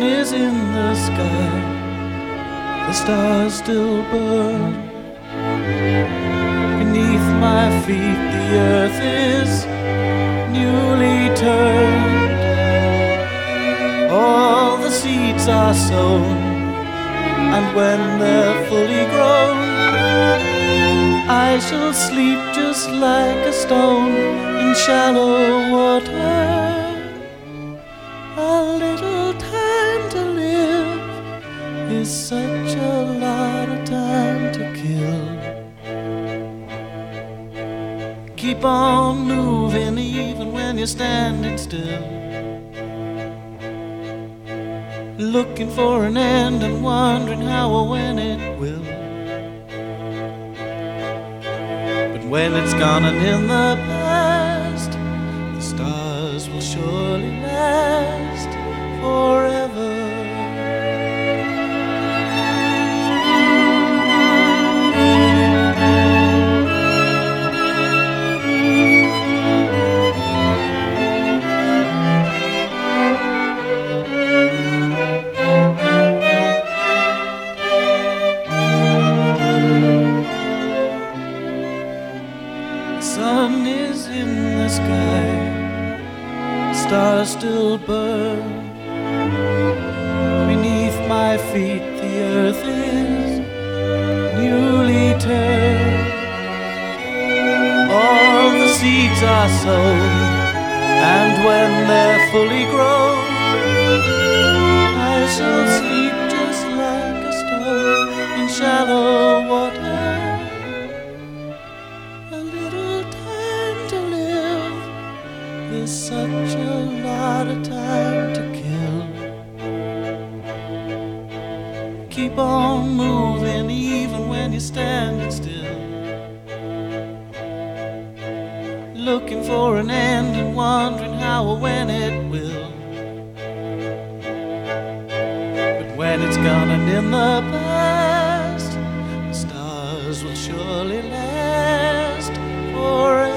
is in the sky, the stars still burn. Beneath my feet the earth is newly turned. All the seeds are sown, and when they're fully grown, I shall sleep just like a stone in shallow water. A little time to live is such a lot of time to kill. Keep on moving even when you're standing still, looking for an end and wondering how or when it will. But when it's gone and in the past, the stars will surely last forever. Sun is in the sky, stars still burn. Beneath my feet the earth is newly turned. All the seeds are sown, and when they're fully grown, I shall sleep just like a stone in shallow water. There's such a lot of time to kill. Keep on moving even when you're standing still, looking for an end and wondering how or when it will. But when it's gone and in the past, the stars will surely last forever.